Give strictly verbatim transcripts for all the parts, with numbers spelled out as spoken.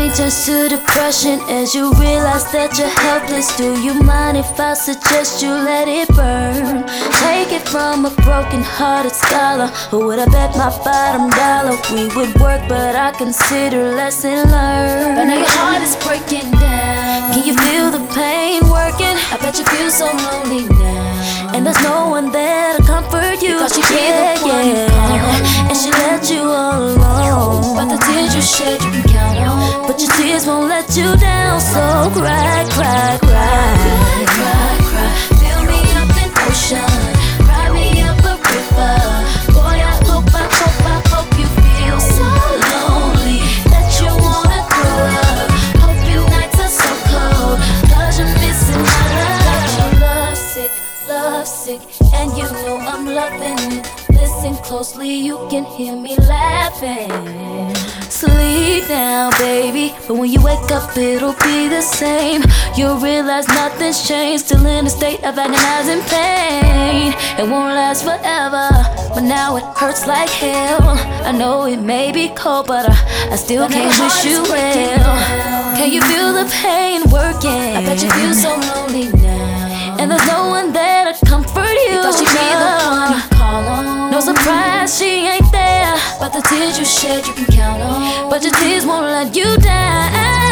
turns to depression as you realize that you're helpless. Do you mind if I suggest you let it burn? Take it from a broken-hearted scholar who would have bet my bottom dollar we would work, but I consider lesson learned. But now your heart is breaking down. Can you feel the pain working? I bet you feel so lonely now, and there's no one there to comfort you. Because she yeah, the one yeah. And she let you all alone. But the tears you shed you can count on, but your tears won't let you down. So cry, cry, cry, cry, cry, cry. Fill me up in ocean, cry me up a river. Boy, I hope, I hope, I hope you feel so lonely that you wanna throw up. Hope your nights are so cold, cause you're missing my love. You're love sick, love sick, and you know I'm loving it. Listen closely, you can hear me laughing. Sleep now, baby, but when you wake up, it'll be the same. You'll realize nothing's changed, still in a state of agonizing pain. It won't last forever, but now it hurts like hell. I know it may be cold, but I, I still can't wish you well. Can you feel the pain working? I bet you feel so lonely now, and there's no one there to comfort you. Thought she'd be the one you call on. No surprise, she ain't there, but the tears you shed you can count on. But your tears won't let you down.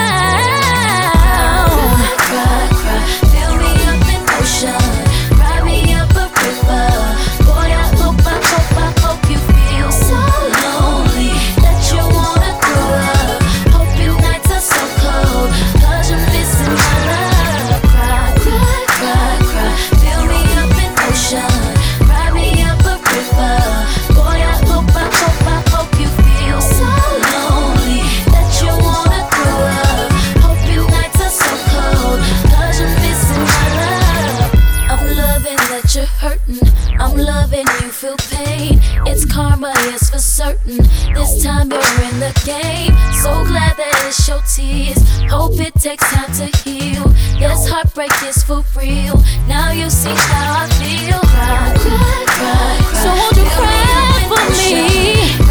Cry, cry, cry, fill me up in ocean, cry me up a river. Boy, I hope, I hope, I hope you feel so lonely that you wanna throw up. Hope your nights are so cold, cause you're missing my love. Cry, cry, cry, cry, fill me up in ocean, cry me up a river. Boy, I hope, I hope, I hope you feel so lonely that you wanna throw up. Hope your nights are so cold, cause you're missing my love. I'm loving that you're hurting, I'm loving you feel pain. It's karma, yes, for certain. This time you're in the game. So glad that it's your tears. Hope it takes time to heal. Yes, heartbreak is for real. Now you see how I feel. Cry, cry, cry, cry. So won't you cry for me?